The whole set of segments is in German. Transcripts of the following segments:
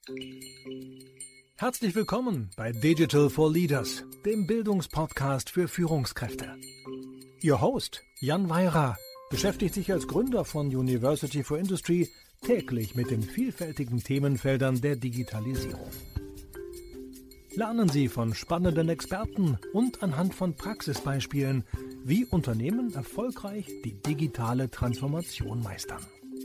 Herzlich willkommen bei Digital for Leaders, dem Bildungspodcast für Führungskräfte. Ihr Host, Jan Weira, beschäftigt sich als Gründer von University for Industry täglich mit den vielfältigen Themenfeldern der Digitalisierung. Lernen Sie von spannenden Experten und anhand von Praxisbeispielen, wie Unternehmen erfolgreich die digitale Transformation meistern.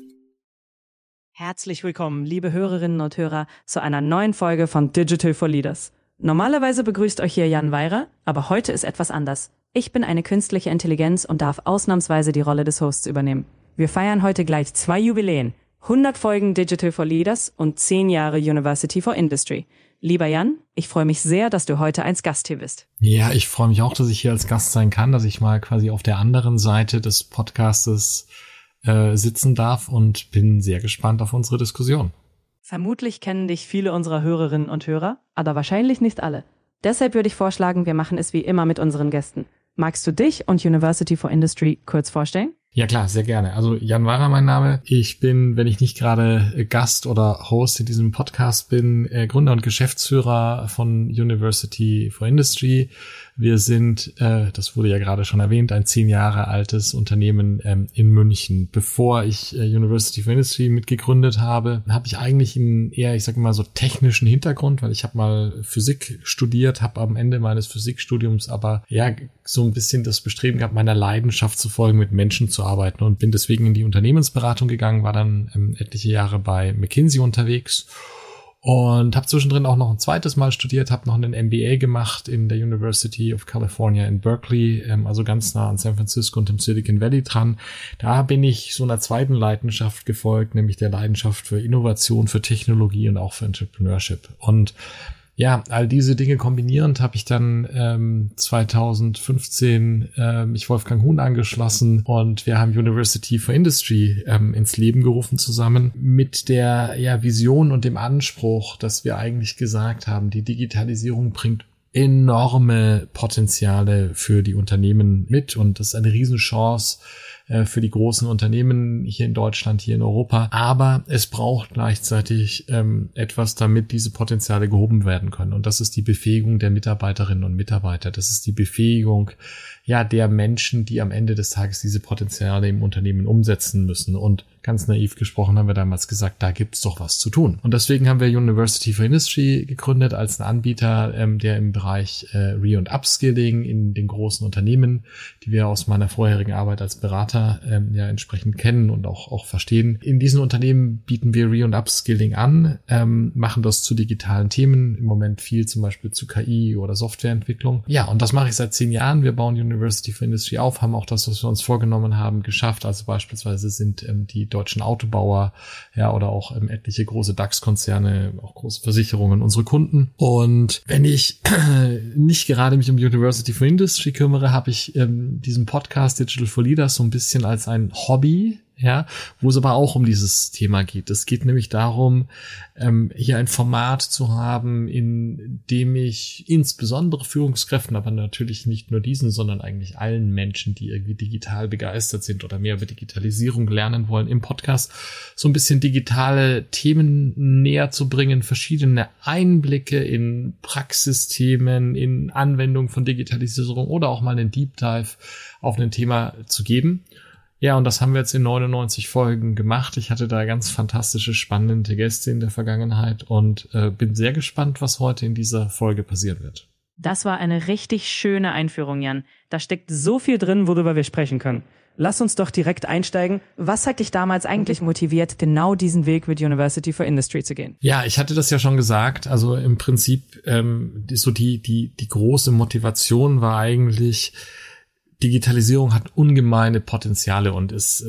Herzlich willkommen, liebe Hörerinnen und Hörer, zu einer neuen Folge von Digital for Leaders. Normalerweise begrüßt euch hier Jan Weira, aber heute ist etwas anders. Ich bin eine künstliche Intelligenz und darf ausnahmsweise die Rolle des Hosts übernehmen. Wir feiern heute gleich 2 Jubiläen, 100 Folgen Digital for Leaders und 10 Jahre University for Industry. Lieber Jan, ich freue mich sehr, dass du heute als Gast hier bist. Ja, ich freue mich auch, dass ich hier als Gast sein kann, dass ich mal quasi auf der anderen Seite des Podcastes sitzen darf und bin sehr gespannt auf unsere Diskussion. Vermutlich kennen dich viele unserer Hörerinnen und Hörer, aber wahrscheinlich nicht alle. Deshalb würde ich vorschlagen, wir machen es wie immer mit unseren Gästen. Magst du dich und University for Industry kurz vorstellen? Ja klar, sehr gerne. Also Jan Weira mein Name. Ich bin, wenn ich nicht gerade Gast oder Host in diesem Podcast bin, Gründer und Geschäftsführer von University for Industry. Wir sind, das wurde ja gerade schon erwähnt, ein 10 Jahre altes Unternehmen in München. Bevor ich University for Industry mitgegründet habe, habe ich eigentlich einen eher, ich sage mal so technischen Hintergrund, weil ich habe mal Physik studiert, habe am Ende meines Physikstudiums aber ja so ein bisschen das Bestreben gehabt, meiner Leidenschaft zu folgen, mit Menschen zu arbeiten und bin deswegen in die Unternehmensberatung gegangen, war dann etliche Jahre bei McKinsey unterwegs und habe zwischendrin auch noch ein zweites Mal studiert, habe noch einen MBA gemacht in der University of California in Berkeley, also ganz nah an San Francisco und im Silicon Valley dran. Da bin ich so einer zweiten Leidenschaft gefolgt, nämlich der Leidenschaft für Innovation, für Technologie und auch für Entrepreneurship. Und ja, all diese Dinge kombinierend habe ich dann 2015 mich Wolfgang Huhn angeschlossen und wir haben University for Industry ins Leben gerufen zusammen mit der Vision und dem Anspruch, dass wir eigentlich gesagt haben, die Digitalisierung bringt enorme Potenziale für die Unternehmen mit und das ist eine Riesenchance für die großen Unternehmen hier in Deutschland, hier in Europa. Aber es braucht gleichzeitig etwas, damit diese Potenziale gehoben werden können. Und das ist die Befähigung der Mitarbeiterinnen und Mitarbeiter. Das ist die Befähigung der Menschen, die am Ende des Tages diese Potenziale im Unternehmen umsetzen müssen. Und ganz naiv gesprochen haben wir damals gesagt, da gibt's doch was zu tun. Und deswegen haben wir University for Industry gegründet als ein Anbieter, der im Bereich Re- und Upskilling in den großen Unternehmen, die wir aus meiner vorherigen Arbeit als Berater entsprechend kennen und auch verstehen. In diesen Unternehmen bieten wir Re- und Upskilling an, machen das zu digitalen Themen, im Moment viel zum Beispiel zu KI oder Softwareentwicklung. Ja, und das mache ich seit 10 Jahren. Wir bauen University for Industry auf, haben auch das, was wir uns vorgenommen haben, geschafft. Also beispielsweise sind die deutschen Autobauer oder auch etliche große DAX-Konzerne, auch große Versicherungen unsere Kunden. Und wenn ich nicht gerade mich um University for Industry kümmere, habe ich diesen Podcast Digital for Leaders so ein bisschen als ein Hobby, wo es aber auch um dieses Thema geht. Es geht nämlich darum, hier ein Format zu haben, in dem ich insbesondere Führungskräften, aber natürlich nicht nur diesen, sondern eigentlich allen Menschen, die irgendwie digital begeistert sind oder mehr über Digitalisierung lernen wollen, im Podcast so ein bisschen digitale Themen näher zu bringen, verschiedene Einblicke in Praxisthemen, in Anwendung von Digitalisierung oder auch mal einen Deep Dive auf ein Thema zu geben. Ja, und das haben wir jetzt in 99 Folgen gemacht. Ich hatte da ganz fantastische, spannende Gäste in der Vergangenheit und bin sehr gespannt, was heute in dieser Folge passieren wird. Das war eine richtig schöne Einführung, Jan. Da steckt so viel drin, worüber wir sprechen können. Lass uns doch direkt einsteigen. Was hat dich damals eigentlich motiviert, genau diesen Weg mit University for Industry zu gehen? Ja, ich hatte das ja schon gesagt. Also im Prinzip so die große Motivation war eigentlich, Digitalisierung hat ungemeine Potenziale und ist,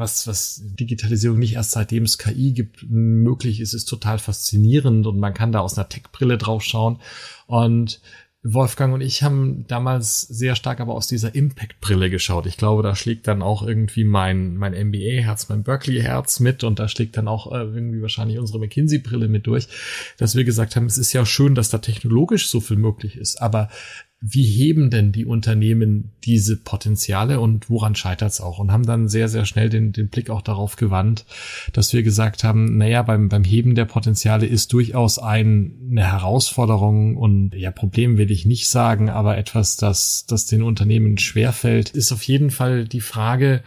was Digitalisierung nicht erst seitdem es KI gibt, möglich ist total faszinierend und man kann da aus einer Tech-Brille drauf schauen. Und Wolfgang und ich haben damals sehr stark aber aus dieser Impact-Brille geschaut. Ich glaube, da schlägt dann auch irgendwie mein MBA-Herz, mein Berkeley-Herz mit und da schlägt dann auch irgendwie wahrscheinlich unsere McKinsey-Brille mit durch, dass wir gesagt haben, es ist ja schön, dass da technologisch so viel möglich ist, aber wie heben denn die Unternehmen diese Potenziale und woran scheitert es auch? Und haben dann sehr, sehr schnell den Blick auch darauf gewandt, dass wir gesagt haben, naja, beim Heben der Potenziale ist durchaus eine Herausforderung und ja, Problem will ich nicht sagen, aber etwas, das den Unternehmen schwerfällt, ist auf jeden Fall die Frage,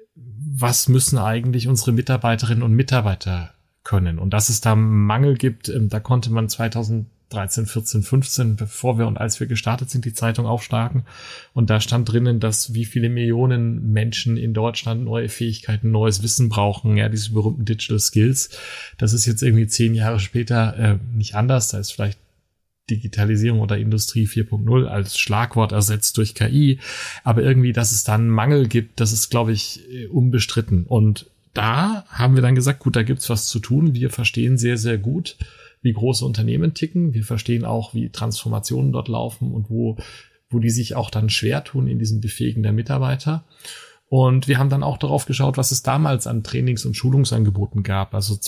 was müssen eigentlich unsere Mitarbeiterinnen und Mitarbeiter können? Und dass es da Mangel gibt, da konnte man 2013, 14, 15, bevor wir und als wir gestartet sind, die Zeitung aufschlagen. Und da stand drinnen, dass wie viele Millionen Menschen in Deutschland neue Fähigkeiten, neues Wissen brauchen, ja, diese berühmten Digital Skills. Das ist jetzt irgendwie 10 Jahre später nicht anders. Da ist vielleicht Digitalisierung oder Industrie 4.0 als Schlagwort ersetzt durch KI. Aber irgendwie, dass es da einen Mangel gibt, das ist, glaube ich, unbestritten. Und da haben wir dann gesagt, gut, da gibt's was zu tun. Wir verstehen sehr, sehr gut, wie große Unternehmen ticken. Wir verstehen auch, wie Transformationen dort laufen und wo die sich auch dann schwer tun in diesem Befähigen der Mitarbeiter. Und wir haben dann auch darauf geschaut, was es damals an Trainings- und Schulungsangeboten gab. Also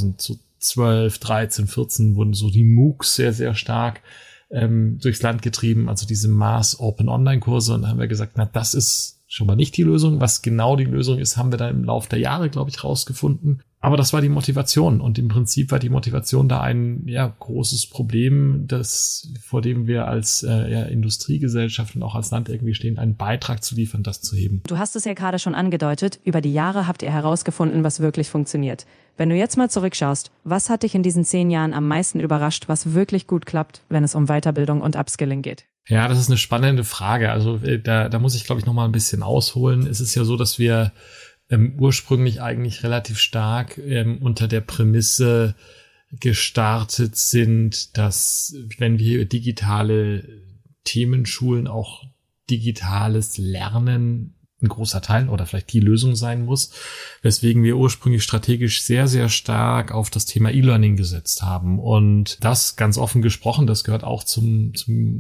2012, 13, 14 wurden so die MOOCs sehr, sehr stark durchs Land getrieben, also diese Mass Open Online-Kurse. Und da haben wir gesagt, na, das ist schon mal nicht die Lösung. Was genau die Lösung ist, haben wir dann im Laufe der Jahre, glaube ich, rausgefunden. Aber das war die Motivation. Und im Prinzip war die Motivation da ein großes Problem, vor dem wir als Industriegesellschaft und auch als Land irgendwie stehen, einen Beitrag zu liefern, das zu heben. Du hast es ja gerade schon angedeutet. Über die Jahre habt ihr herausgefunden, was wirklich funktioniert. Wenn du jetzt mal zurückschaust, was hat dich in diesen 10 Jahren am meisten überrascht, was wirklich gut klappt, wenn es um Weiterbildung und Upskilling geht? Ja, das ist eine spannende Frage. Also da muss ich, glaube ich, noch mal ein bisschen ausholen. Es ist ja so, dass wir ursprünglich eigentlich relativ stark unter der Prämisse gestartet sind, dass wenn wir digitale Themen schulen, auch digitales Lernen ein großer Teil oder vielleicht die Lösung sein muss, weswegen wir ursprünglich strategisch sehr, sehr stark auf das Thema E-Learning gesetzt haben. Und das, ganz offen gesprochen, das gehört auch zum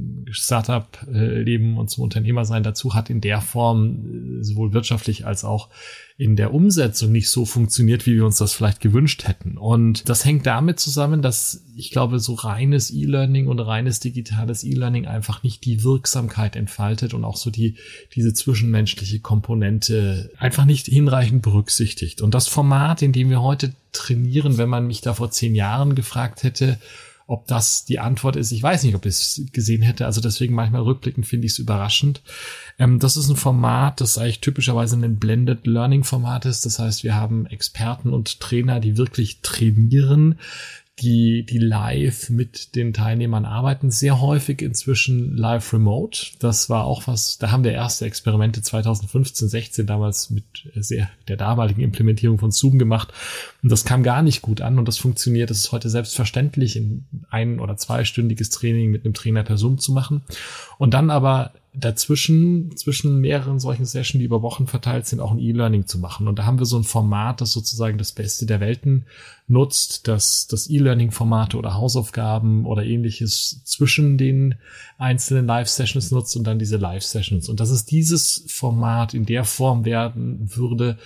Startup-Leben und zum Unternehmersein dazu, hat in der Form sowohl wirtschaftlich als auch in der Umsetzung nicht so funktioniert, wie wir uns das vielleicht gewünscht hätten. Und das hängt damit zusammen, dass ich glaube, so reines E-Learning und reines digitales E-Learning einfach nicht die Wirksamkeit entfaltet und auch so diese zwischenmenschliche Komponente einfach nicht hinreichend berücksichtigt. Und das Format, in dem wir heute trainieren, wenn man mich da vor 10 Jahren gefragt hätte, ob das die Antwort ist, ich weiß nicht, ob ich es gesehen hätte. Also deswegen manchmal rückblickend finde ich es überraschend. Das ist ein Format, das eigentlich typischerweise ein Blended Learning Format ist. Das heißt, wir haben Experten und Trainer, die wirklich trainieren, die live mit den Teilnehmern arbeiten, sehr häufig inzwischen live remote. Das war auch was, da haben wir erste Experimente 2015, 16 damals mit der damaligen Implementierung von Zoom gemacht. Und das kam gar nicht gut an und das funktioniert. Das ist heute selbstverständlich, in 1- oder 2-stündiges Training mit einem Trainer per Zoom zu machen. Und dann aber dazwischen, zwischen mehreren solchen Sessions, die über Wochen verteilt sind, auch ein E-Learning zu machen. Und da haben wir so ein Format, das sozusagen das Beste der Welten nutzt, das E-Learning-Formate oder Hausaufgaben oder ähnliches zwischen den einzelnen Live-Sessions nutzt und dann diese Live-Sessions. Und dass es dieses Format in der Form werden würde,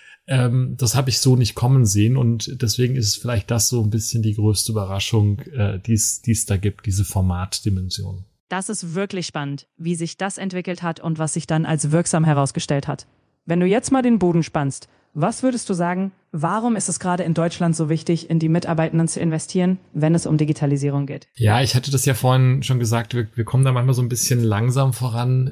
das habe ich so nicht kommen sehen. Und deswegen ist es vielleicht das so ein bisschen die größte Überraschung, die es da gibt, diese Formatdimension. Das ist wirklich spannend, wie sich das entwickelt hat und was sich dann als wirksam herausgestellt hat. Wenn du jetzt mal den Boden spannst, was würdest du sagen, warum ist es gerade in Deutschland so wichtig, in die Mitarbeitenden zu investieren, wenn es um Digitalisierung geht? Ja, ich hatte das ja vorhin schon gesagt, wir kommen da manchmal so ein bisschen langsam voran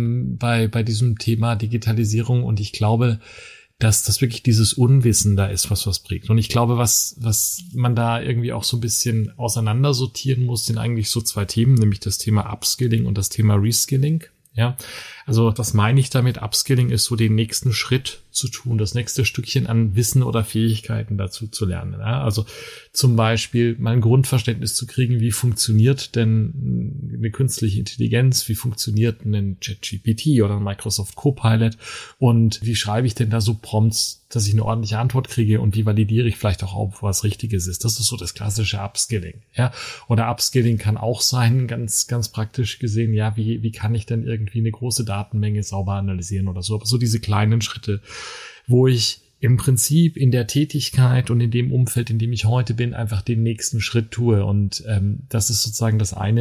bei diesem Thema Digitalisierung und ich glaube, dass das wirklich dieses Unwissen da ist, was prägt. Und ich glaube, was man da irgendwie auch so ein bisschen auseinandersortieren muss, sind eigentlich so 2 Themen, nämlich das Thema Upskilling und das Thema Reskilling. Ja, also was meine ich damit? Upskilling ist so den nächsten Schritt zu tun, das nächste Stückchen an Wissen oder Fähigkeiten dazu zu lernen. Ja? Also zum Beispiel mal ein Grundverständnis zu kriegen, wie funktioniert denn eine künstliche Intelligenz, wie funktioniert ein ChatGPT oder ein Microsoft Copilot und wie schreibe ich denn da so Prompts, dass ich eine ordentliche Antwort kriege und wie validiere ich vielleicht auch, ob was Richtiges ist. Das ist so das klassische Upskilling. Ja? Oder Upskilling kann auch sein, ganz, ganz praktisch gesehen, ja, wie kann ich denn irgendwie eine große Datenmenge sauber analysieren oder so. Aber so diese kleinen Schritte, wo ich im Prinzip in der Tätigkeit und in dem Umfeld, in dem ich heute bin, einfach den nächsten Schritt tue. Und das ist sozusagen das eine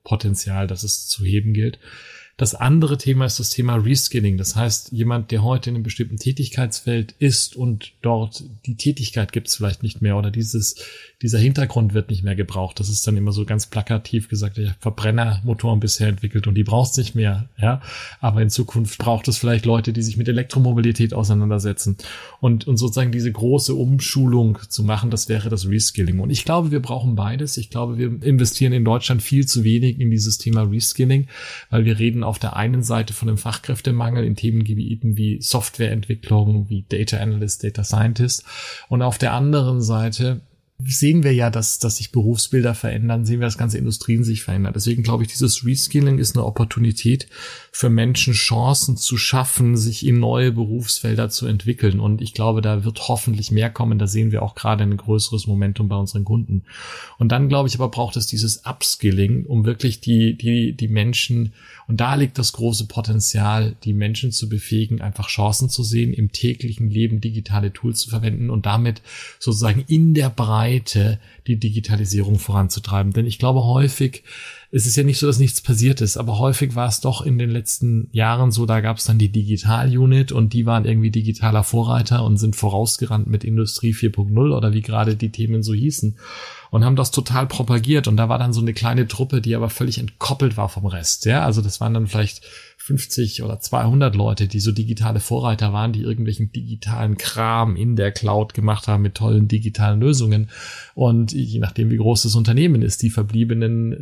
Potenzial, das es zu heben gilt. Das andere Thema ist das Thema Reskilling. Das heißt, jemand, der heute in einem bestimmten Tätigkeitsfeld ist und dort die Tätigkeit gibt es vielleicht nicht mehr oder dieser Hintergrund wird nicht mehr gebraucht. Das ist dann immer so ganz plakativ gesagt, ich habe Verbrennermotoren bisher entwickelt und die braucht es nicht mehr. Ja, aber in Zukunft braucht es vielleicht Leute, die sich mit Elektromobilität auseinandersetzen und sozusagen diese große Umschulung zu machen. Das wäre das Reskilling. Und ich glaube, wir brauchen beides. Ich glaube, wir investieren in Deutschland viel zu wenig in dieses Thema Reskilling, weil wir reden auf der einen Seite von einem Fachkräftemangel in Themengebieten wie Softwareentwicklung, wie Data Analyst, Data Scientist. Und auf der anderen Seite sehen wir ja, dass sich Berufsbilder verändern, sehen wir, dass ganze Industrien sich verändern. Deswegen glaube ich, dieses Reskilling ist eine Opportunität für Menschen, Chancen zu schaffen, sich in neue Berufsfelder zu entwickeln. Und ich glaube, da wird hoffentlich mehr kommen. Da sehen wir auch gerade ein größeres Momentum bei unseren Kunden. Und dann, glaube ich, aber braucht es dieses Upskilling, um wirklich die Menschen, und da liegt das große Potenzial, die Menschen zu befähigen, einfach Chancen zu sehen, im täglichen Leben digitale Tools zu verwenden und damit sozusagen in der Breite die Digitalisierung voranzutreiben. Denn ich glaube häufig, es ist ja nicht so, dass nichts passiert ist, aber häufig war es doch in den letzten Jahren so, da gab es dann die Digital-Unit und die waren irgendwie digitaler Vorreiter und sind vorausgerannt mit Industrie 4.0 oder wie gerade die Themen so hießen und haben das total propagiert und da war dann so eine kleine Truppe, die aber völlig entkoppelt war vom Rest. Ja, also das waren dann vielleicht 50 oder 200 Leute, die so digitale Vorreiter waren, die irgendwelchen digitalen Kram in der Cloud gemacht haben mit tollen digitalen Lösungen. Und je nachdem, wie groß das Unternehmen ist, die verbliebenen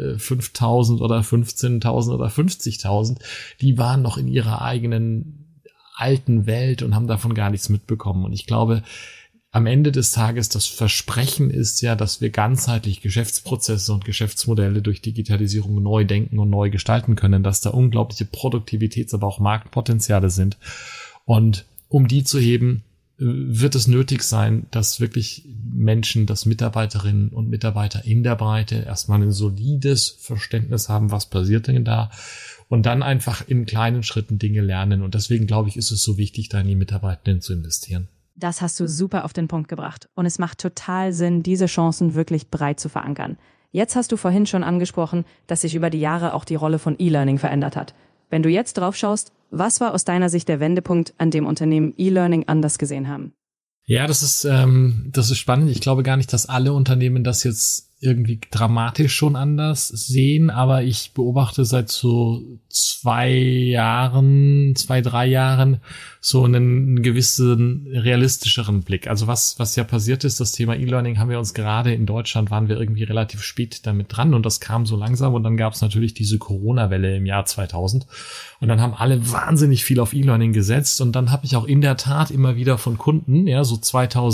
5.000 oder 15.000 oder 50.000, die waren noch in ihrer eigenen alten Welt und haben davon gar nichts mitbekommen. Und ich glaube, am Ende des Tages, das Versprechen ist ja, dass wir ganzheitlich Geschäftsprozesse und Geschäftsmodelle durch Digitalisierung neu denken und neu gestalten können, dass da unglaubliche Produktivitäts-, aber auch Marktpotenziale sind. Und um die zu heben, wird es nötig sein, dass wirklich Menschen, dass Mitarbeiterinnen und Mitarbeiter in der Breite erstmal ein solides Verständnis haben, was passiert denn da, und dann einfach in kleinen Schritten Dinge lernen. Und deswegen, glaube ich, ist es so wichtig, da in die Mitarbeitenden zu investieren. Das hast du super auf den Punkt gebracht. Und es macht total Sinn, diese Chancen wirklich breit zu verankern. Jetzt hast du vorhin schon angesprochen, dass sich über die Jahre auch die Rolle von E-Learning verändert hat. Wenn du jetzt drauf schaust, was war aus deiner Sicht der Wendepunkt, an dem Unternehmen E-Learning anders gesehen haben? Ja, das ist spannend. Ich glaube gar nicht, dass alle Unternehmen das jetzt irgendwie dramatisch schon anders sehen, aber ich beobachte seit so 2, 3 Jahren so einen gewissen realistischeren Blick. Also was ja passiert ist, das Thema E-Learning haben wir uns gerade in Deutschland, waren wir irgendwie relativ spät damit dran und das kam so langsam und dann gab es natürlich diese Corona-Welle im Jahr 2000 und dann haben alle wahnsinnig viel auf E-Learning gesetzt und dann habe ich auch in der Tat immer wieder von Kunden, ja, so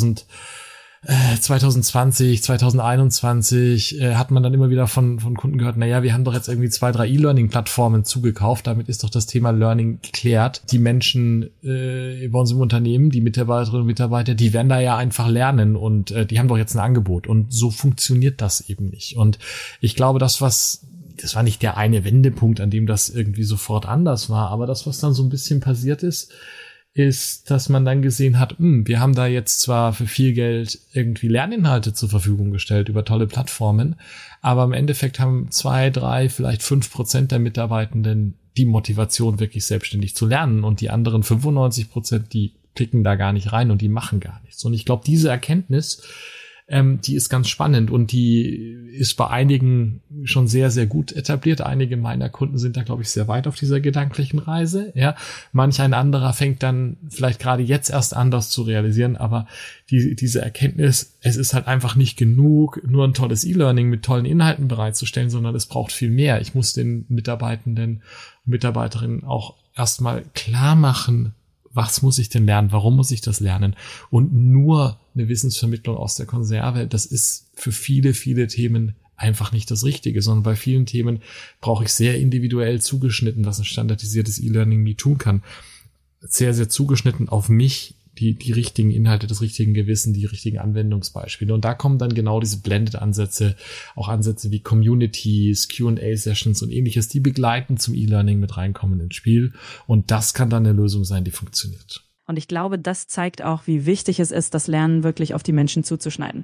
2020, 2021 hat man dann immer wieder von Kunden gehört, naja, wir haben doch jetzt irgendwie 2, 3 E-Learning-Plattformen zugekauft, damit ist doch das Thema Learning geklärt. Die Menschen bei uns im Unternehmen, die Mitarbeiterinnen und Mitarbeiter, die werden da ja einfach lernen und die haben doch jetzt ein Angebot und so funktioniert das eben nicht. Und ich glaube, das war nicht der eine Wendepunkt, an dem das irgendwie sofort anders war, aber das, was dann so ein bisschen passiert ist, dass man dann gesehen hat, wir haben da jetzt zwar für viel Geld irgendwie Lerninhalte zur Verfügung gestellt über tolle Plattformen, aber im Endeffekt haben 2, 3, vielleicht 5% der Mitarbeitenden die Motivation, wirklich selbstständig zu lernen und die anderen 95%, die klicken da gar nicht rein und die machen gar nichts. Und ich glaube, diese Erkenntnis, die ist ganz spannend und die ist bei einigen schon sehr, sehr gut etabliert. Einige meiner Kunden sind da, glaube ich, sehr weit auf dieser gedanklichen Reise. Ja, manch ein anderer fängt dann vielleicht gerade jetzt erst an, das zu realisieren, aber diese Erkenntnis, es ist halt einfach nicht genug, nur ein tolles E-Learning mit tollen Inhalten bereitzustellen, sondern es braucht viel mehr. Ich muss den Mitarbeitenden und Mitarbeiterinnen auch erstmal klar machen, was muss ich denn lernen? Warum muss ich das lernen? Und nur eine Wissensvermittlung aus der Konserve, das ist für viele, viele Themen einfach nicht das Richtige, sondern bei vielen Themen brauche ich sehr individuell zugeschnitten, was ein standardisiertes E-Learning nie tun kann. Sehr, sehr zugeschnitten auf mich, die richtigen Inhalte, das richtige Gewissen, die richtigen Anwendungsbeispiele. Und da kommen dann genau diese Blended-Ansätze, auch Ansätze wie Communities, Q&A-Sessions und ähnliches, die begleitend zum E-Learning mit reinkommen ins Spiel. Und das kann dann eine Lösung sein, die funktioniert. Und ich glaube, das zeigt auch, wie wichtig es ist, das Lernen wirklich auf die Menschen zuzuschneiden.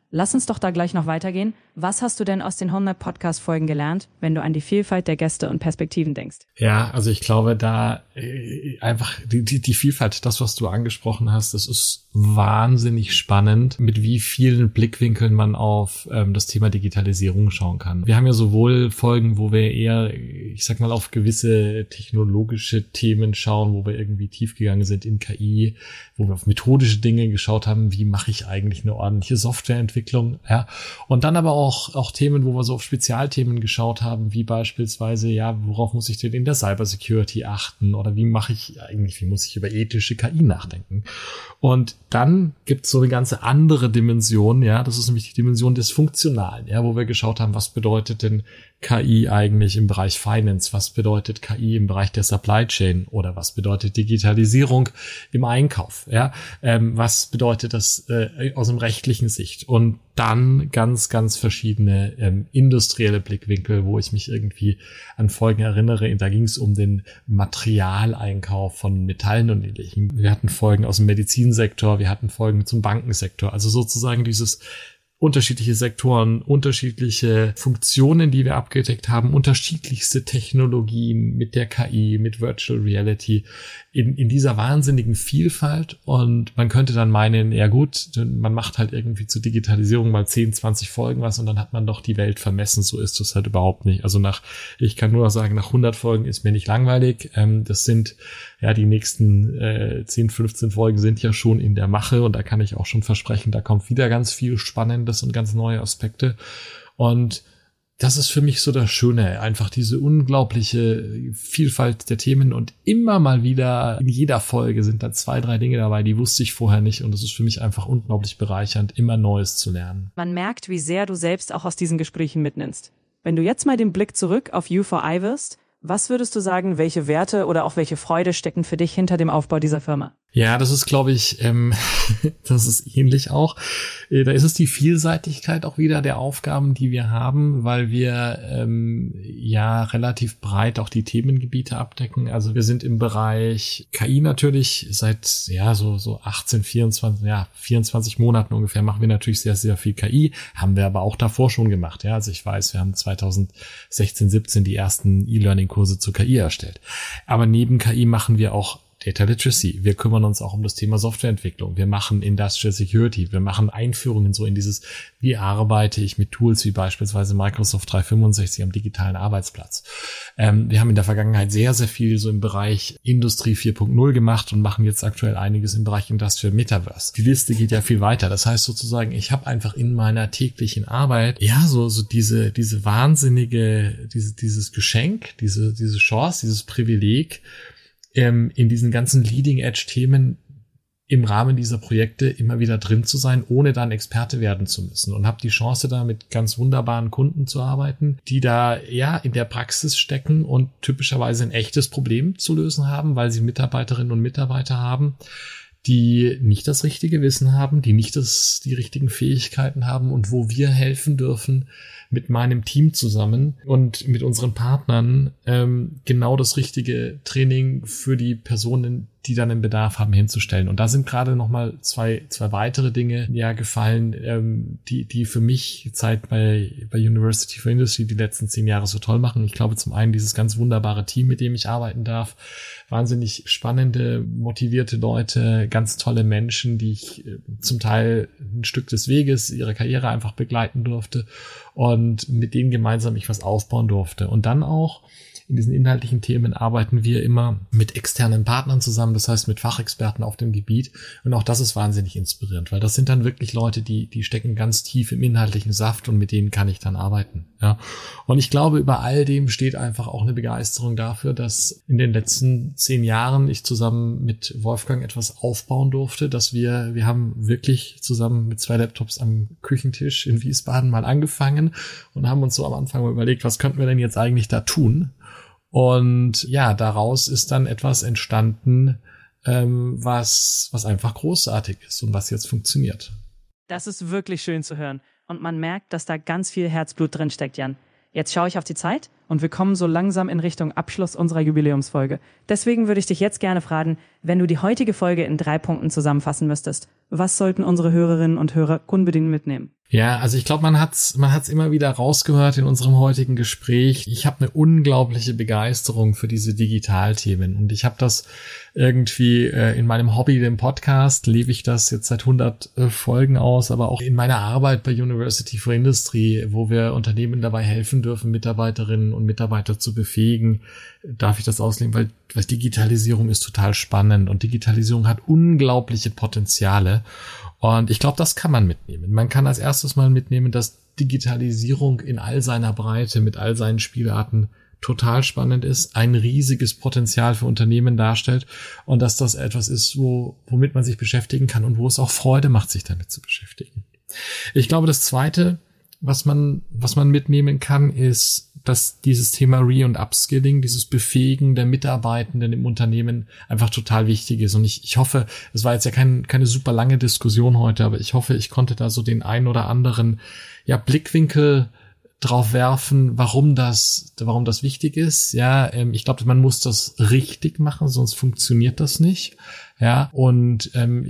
Lass uns doch da gleich noch weitergehen. Was hast du denn aus den 100 Podcast-Folgen gelernt, wenn du an die Vielfalt der Gäste und Perspektiven denkst? Ja, also ich glaube, da einfach die Vielfalt, das, was du angesprochen hast, das ist wahnsinnig spannend, mit wie vielen Blickwinkeln man auf das Thema Digitalisierung schauen kann. Wir haben ja sowohl Folgen, wo wir eher, ich sag mal, auf gewisse technologische Themen schauen, wo wir irgendwie tiefgegangen sind in KI, wo wir auf methodische Dinge geschaut haben, wie mache ich eigentlich eine ordentliche Softwareentwicklung, ja. Und dann aber auch Themen, wo wir so auf Spezialthemen geschaut haben, wie beispielsweise, ja, worauf muss ich denn in der Cybersecurity achten oder wie muss ich über ethische KI nachdenken? Und dann gibt's so eine ganze andere Dimension, ja, das ist nämlich die Dimension des Funktionalen, ja, wo wir geschaut haben, was bedeutet denn KI eigentlich im Bereich Finance? Was bedeutet KI im Bereich der Supply Chain? Oder was bedeutet Digitalisierung im Einkauf? Ja, was bedeutet das aus dem rechtlichen Sicht? Und dann ganz, ganz verschiedene industrielle Blickwinkel, wo ich mich irgendwie an Folgen erinnere. Da ging es um den Materialeinkauf von Metallen und Ähnlichem. Wir hatten Folgen aus dem Medizinsektor, wir hatten Folgen zum Bankensektor. Also sozusagen dieses unterschiedliche Sektoren, unterschiedliche Funktionen, die wir abgedeckt haben, unterschiedlichste Technologien mit der KI, mit Virtual Reality in dieser wahnsinnigen Vielfalt. Und man könnte dann meinen, ja gut, man macht halt irgendwie zur Digitalisierung mal 10, 20 Folgen was und dann hat man doch die Welt vermessen. So ist es halt überhaupt nicht. Also ich kann nur sagen, nach 100 Folgen ist mir nicht langweilig. Das sind ja die nächsten 10, 15 Folgen sind ja schon in der Mache und da kann ich auch schon versprechen, da kommt wieder ganz viel Spannendes und ganz neue Aspekte. Und das ist für mich so das Schöne, einfach diese unglaubliche Vielfalt der Themen und immer mal wieder in jeder Folge sind da 2, 3 Dinge dabei, die wusste ich vorher nicht und es ist für mich einfach unglaublich bereichernd, immer Neues zu lernen. Man merkt, wie sehr du selbst auch aus diesen Gesprächen mitnimmst. Wenn du jetzt mal den Blick zurück auf U4I wirfst, was würdest du sagen, welche Werte oder auch welche Freude stecken für dich hinter dem Aufbau dieser Firma? Ja, das ist, glaube ich, das ist ähnlich auch. Da ist es die Vielseitigkeit auch wieder der Aufgaben, die wir haben, weil wir ja relativ breit auch die Themengebiete abdecken. Also wir sind im Bereich KI natürlich seit so 24 Monaten ungefähr machen wir natürlich sehr, sehr viel KI. Haben wir aber auch davor schon gemacht. Ja, also ich weiß, wir haben 2016, 17 die ersten E-Learning-Kurse zur KI erstellt. Aber neben KI machen wir auch Data Literacy. Wir kümmern uns auch um das Thema Softwareentwicklung. Wir machen Industrial Security. Wir machen Einführungen so in dieses, wie arbeite ich mit Tools wie beispielsweise Microsoft 365 am digitalen Arbeitsplatz. Wir haben in der Vergangenheit sehr, sehr viel so im Bereich Industrie 4.0 gemacht und machen jetzt aktuell einiges im Bereich Industrial Metaverse. Die Liste geht ja viel weiter. Das heißt sozusagen, ich habe einfach in meiner täglichen Arbeit so diese wahnsinnige, dieses Geschenk, diese Chance, dieses Privileg, in diesen ganzen Leading-Edge-Themen im Rahmen dieser Projekte immer wieder drin zu sein, ohne dann Experte werden zu müssen und habe die Chance, da mit ganz wunderbaren Kunden zu arbeiten, die da in der Praxis stecken und typischerweise ein echtes Problem zu lösen haben, weil sie Mitarbeiterinnen und Mitarbeiter haben, die nicht das richtige Wissen haben, die nicht die richtigen Fähigkeiten haben und wo wir helfen dürfen, mit meinem Team zusammen und mit unseren Partnern genau das richtige Training für die Personen, die dann einen Bedarf haben, hinzustellen. Und da sind gerade nochmal zwei weitere Dinge gefallen, die für mich Zeit bei University for Industry die letzten 10 Jahre so toll machen. Ich glaube zum einen dieses ganz wunderbare Team, mit dem ich arbeiten darf, wahnsinnig spannende, motivierte Leute, ganz tolle Menschen, die ich zum Teil ein Stück des Weges ihrer Karriere einfach begleiten durfte und mit denen gemeinsam ich was aufbauen durfte. Und dann auch in diesen inhaltlichen Themen arbeiten wir immer mit externen Partnern zusammen, das heißt mit Fachexperten auf dem Gebiet. Und auch das ist wahnsinnig inspirierend, weil das sind dann wirklich Leute, die stecken ganz tief im inhaltlichen Saft und mit denen kann ich dann arbeiten. Ja. Und ich glaube, über all dem steht einfach auch eine Begeisterung dafür, dass in den letzten 10 Jahren ich zusammen mit Wolfgang etwas aufbauen durfte, dass wir haben wirklich zusammen mit 2 Laptops am Küchentisch in Wiesbaden mal angefangen und haben uns so am Anfang mal überlegt, was könnten wir denn jetzt eigentlich da tun? Und daraus ist dann etwas entstanden, was einfach großartig ist und was jetzt funktioniert. Das ist wirklich schön zu hören. Und man merkt, dass da ganz viel Herzblut drin steckt, Jan. Jetzt schaue ich auf die Zeit und wir kommen so langsam in Richtung Abschluss unserer Jubiläumsfolge. Deswegen würde ich dich jetzt gerne fragen, wenn du die heutige Folge in 3 Punkten zusammenfassen müsstest, was sollten unsere Hörerinnen und Hörer unbedingt mitnehmen? Ja, also ich glaube, man hat's immer wieder rausgehört in unserem heutigen Gespräch. Ich habe eine unglaubliche Begeisterung für diese Digitalthemen und ich habe das irgendwie in meinem Hobby, dem Podcast, lebe ich das jetzt seit 100 Folgen aus, aber auch in meiner Arbeit bei University for Industry, wo wir Unternehmen dabei helfen dürfen, Mitarbeiterinnen und Mitarbeiter zu befähigen, darf ich das auslegen, weil Digitalisierung ist total spannend und Digitalisierung hat unglaubliche Potenziale. Und ich glaube, das kann man mitnehmen. Man kann als erstes mal mitnehmen, dass Digitalisierung in all seiner Breite, mit all seinen Spielarten total spannend ist, ein riesiges Potenzial für Unternehmen darstellt und dass das etwas ist, womit man sich beschäftigen kann und wo es auch Freude macht, sich damit zu beschäftigen. Ich glaube, das Zweite, was man mitnehmen kann, ist, dass dieses Thema Re- und Upskilling, dieses Befähigen der Mitarbeitenden im Unternehmen einfach total wichtig ist. Und ich hoffe, es war jetzt ja keine super lange Diskussion heute, aber ich hoffe, ich konnte da so den einen oder anderen Blickwinkel drauf werfen, warum das wichtig ist. Ja, ich glaube, man muss das richtig machen, sonst funktioniert das nicht. Ja, und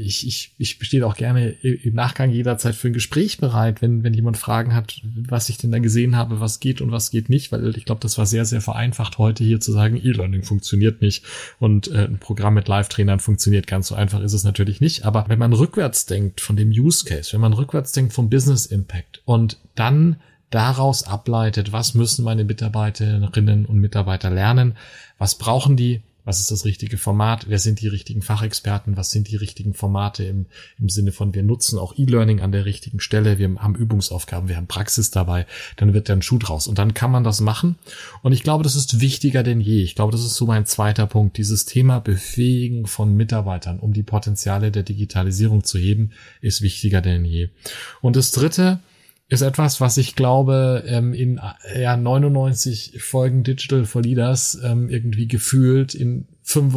ich stehe auch gerne im Nachgang jederzeit für ein Gespräch bereit, wenn jemand Fragen hat, was ich denn da gesehen habe, was geht und was geht nicht, weil ich glaube, das war sehr, sehr vereinfacht heute hier zu sagen, E-Learning funktioniert nicht und ein Programm mit Live-Trainern funktioniert. Ganz so einfach ist es natürlich nicht, aber wenn man rückwärts denkt von dem Use Case, wenn man rückwärts denkt vom Business Impact und dann daraus ableitet, was müssen meine Mitarbeiterinnen und Mitarbeiter lernen, was brauchen die, was ist das richtige Format, wer sind die richtigen Fachexperten, was sind die richtigen Formate im Sinne von, wir nutzen auch E-Learning an der richtigen Stelle, wir haben Übungsaufgaben, wir haben Praxis dabei, dann wird da ein Schuh draus und dann kann man das machen und ich glaube, das ist wichtiger denn je. Ich glaube, das ist so mein zweiter Punkt, dieses Thema Befähigen von Mitarbeitern, um die Potenziale der Digitalisierung zu heben, ist wichtiger denn je. Und das Dritte ist etwas, was ich glaube, in 99 Folgen Digital for Leaders irgendwie gefühlt in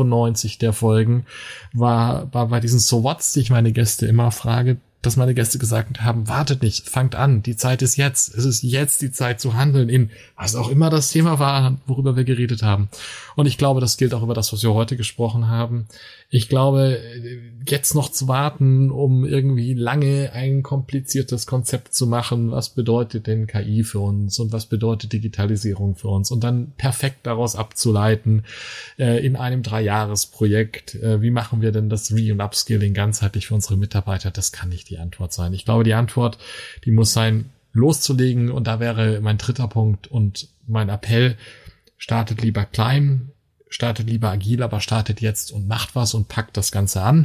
95 der Folgen war bei diesen So Whats, die ich meine Gäste immer frage, dass meine Gäste gesagt haben, wartet nicht, fangt an, die Zeit ist jetzt. Es ist jetzt die Zeit zu handeln in was auch immer das Thema war, worüber wir geredet haben. Und ich glaube, das gilt auch über das, was wir heute gesprochen haben. Ich glaube, jetzt noch zu warten, um irgendwie lange ein kompliziertes Konzept zu machen, was bedeutet denn KI für uns und was bedeutet Digitalisierung für uns und dann perfekt daraus abzuleiten in einem 3-Jahres-Projekt, wie machen wir denn das Re- und Upskilling ganzheitlich für unsere Mitarbeiter, das kann nicht die Antwort sein. Ich glaube, die Antwort, die muss sein, loszulegen und da wäre mein dritter Punkt und mein Appell, startet lieber klein, startet lieber agil, aber startet jetzt und macht was und packt das Ganze an.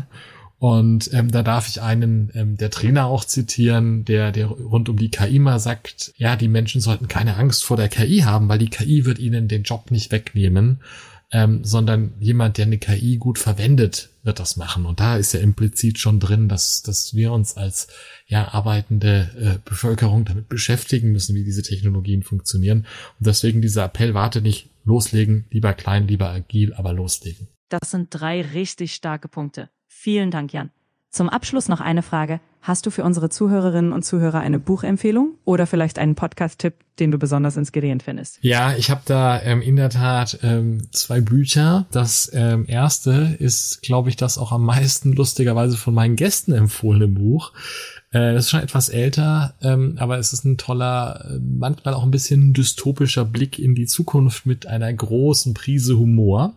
Und da darf ich einen der Trainer auch zitieren, der rund um die KI mal sagt, ja, die Menschen sollten keine Angst vor der KI haben, weil die KI wird ihnen den Job nicht wegnehmen, sondern jemand, der eine KI gut verwendet, wird das machen. Und da ist ja implizit schon drin, dass wir uns als arbeitende Bevölkerung damit beschäftigen müssen, wie diese Technologien funktionieren. Und deswegen dieser Appell, warte nicht, loslegen, lieber klein, lieber agil, aber loslegen. Das sind 3 richtig starke Punkte. Vielen Dank, Jan. Zum Abschluss noch eine Frage. Hast du für unsere Zuhörerinnen und Zuhörer eine Buchempfehlung oder vielleicht einen Podcast-Tipp, den du besonders inspirierend findest? Ja, ich habe da in der Tat 2 Bücher. Das erste ist, glaube ich, das auch am meisten lustigerweise von meinen Gästen empfohlene Buch. Das ist schon etwas älter, aber es ist ein toller, manchmal auch ein bisschen dystopischer Blick in die Zukunft mit einer großen Prise Humor.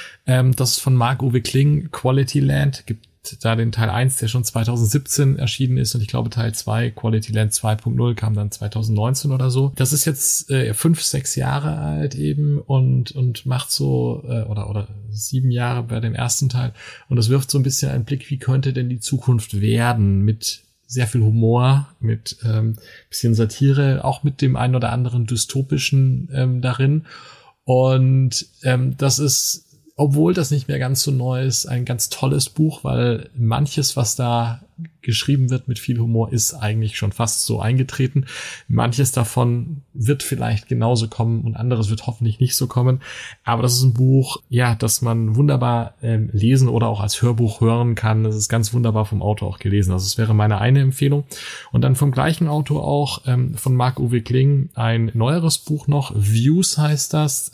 Das ist von Marc-Uwe Kling, Quality Land, gibt da den Teil 1, der schon 2017 erschienen ist und ich glaube Teil 2, Quality Land 2.0, kam dann 2019 oder so. Das ist jetzt 5-6 Jahre alt eben und macht so oder 7 Jahre bei dem ersten Teil und das wirft so ein bisschen einen Blick, wie könnte denn die Zukunft werden mit sehr viel Humor, mit bisschen Satire, auch mit dem einen oder anderen dystopischen darin und das ist obwohl das nicht mehr ganz so neu ist, ein ganz tolles Buch, weil manches, was da geschrieben wird mit viel Humor, ist eigentlich schon fast so eingetreten. Manches davon wird vielleicht genauso kommen und anderes wird hoffentlich nicht so kommen. Aber das ist ein Buch, ja, das man wunderbar lesen oder auch als Hörbuch hören kann. Das ist ganz wunderbar vom Autor auch gelesen. Also es wäre meine eine Empfehlung. Und dann vom gleichen Autor auch von Marc-Uwe Kling ein neueres Buch noch. Views heißt das,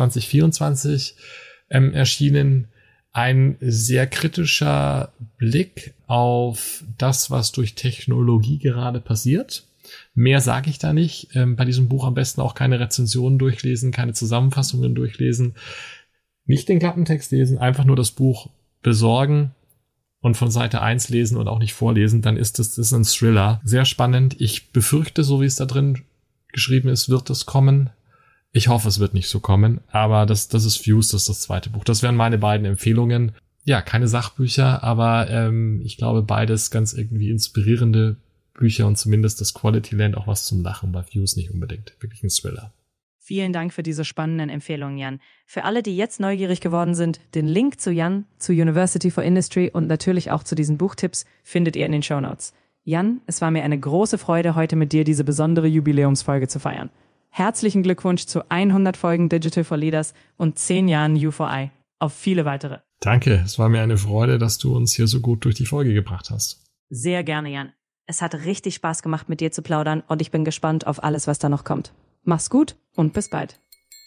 2024 erschienen. Ein sehr kritischer Blick auf das, was durch Technologie gerade passiert. Mehr sage ich da nicht. Bei diesem Buch am besten auch keine Rezensionen durchlesen, keine Zusammenfassungen durchlesen. Nicht den Klappentext lesen, einfach nur das Buch besorgen und von Seite 1 lesen und auch nicht vorlesen. Dann ist das ist ein Thriller. Sehr spannend. Ich befürchte, so wie es da drin geschrieben ist, wird es kommen. Ich hoffe, es wird nicht so kommen, aber das ist Views, das ist das zweite Buch. Das wären meine beiden Empfehlungen. Ja, keine Sachbücher, aber ich glaube, beides ganz irgendwie inspirierende Bücher und zumindest das Quality Land auch was zum Lachen, bei Views nicht unbedingt. Wirklich ein Thriller. Vielen Dank für diese spannenden Empfehlungen, Jan. Für alle, die jetzt neugierig geworden sind, den Link zu Jan, zu University for Industry und natürlich auch zu diesen Buchtipps findet ihr in den Shownotes. Jan, es war mir eine große Freude, heute mit dir diese besondere Jubiläumsfolge zu feiern. Herzlichen Glückwunsch zu 100 Folgen Digital for Leaders und 10 Jahren U4I. Auf viele weitere. Danke, es war mir eine Freude, dass du uns hier so gut durch die Folge gebracht hast. Sehr gerne, Jan. Es hat richtig Spaß gemacht, mit dir zu plaudern und ich bin gespannt auf alles, was da noch kommt. Mach's gut und bis bald.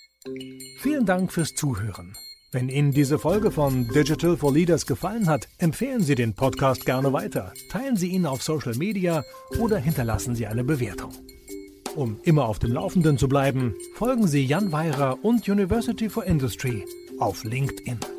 Vielen Dank fürs Zuhören. Wenn Ihnen diese Folge von Digital for Leaders gefallen hat, empfehlen Sie den Podcast gerne weiter. Teilen Sie ihn auf Social Media oder hinterlassen Sie eine Bewertung. Um immer auf dem Laufenden zu bleiben, folgen Sie Jan Weirer und University for Industry auf LinkedIn.